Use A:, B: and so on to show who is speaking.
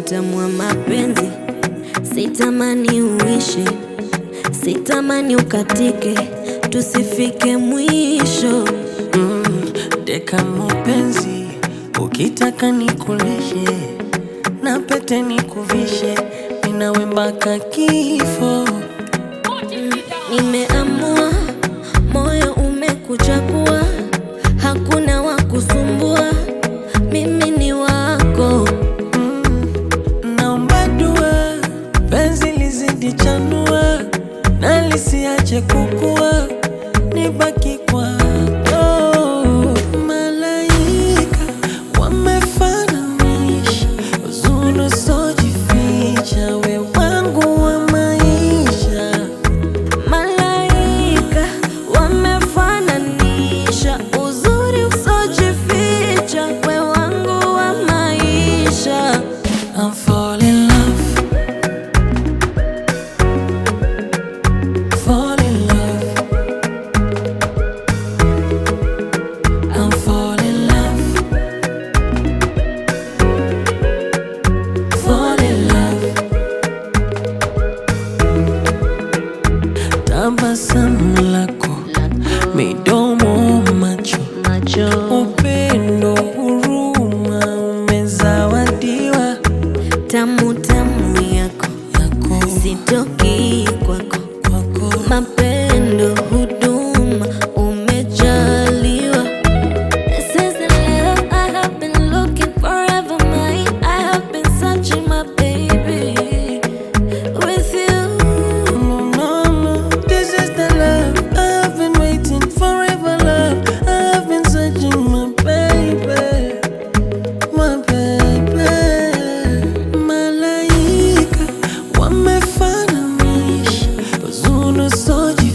A: utamu wa mapenzi. Sitamani uishi, sitamani ukatike, tusifike mwisho.
B: Deka mpenzi, ukitaka nikulishe na pete nikuvishe, ninawe mpaka kifo.
A: Nimeamua, moyo umekuchagua, hakuna wa kusumbua, mimi ni wako.
B: Naomba dua, penzi lizidi chanua, na lisiache kukua, nibaki kwako. Malaika wamefananisha, uzuri usiojificha, we wangu wa maisha.
A: Malaika wamefananisha, uzuri usiojificha, we wangu wa maisha.
B: I'm falling in love, fall in love. I'm falling in love, fall in love. Tabasamu lako, midomo, macho, upendo, huruma, umezawadiwa.
A: Tamu tamu yako, sitoki kwako, mapendo, huduma, umejaliwa. This is the love I have been looking forever, mine. I have been searching, my baby, with you.
B: No, this is the love I've been waiting forever, love I've been searching, my baby, my baby. Malaika wamefananisha, uzuri usiojificha,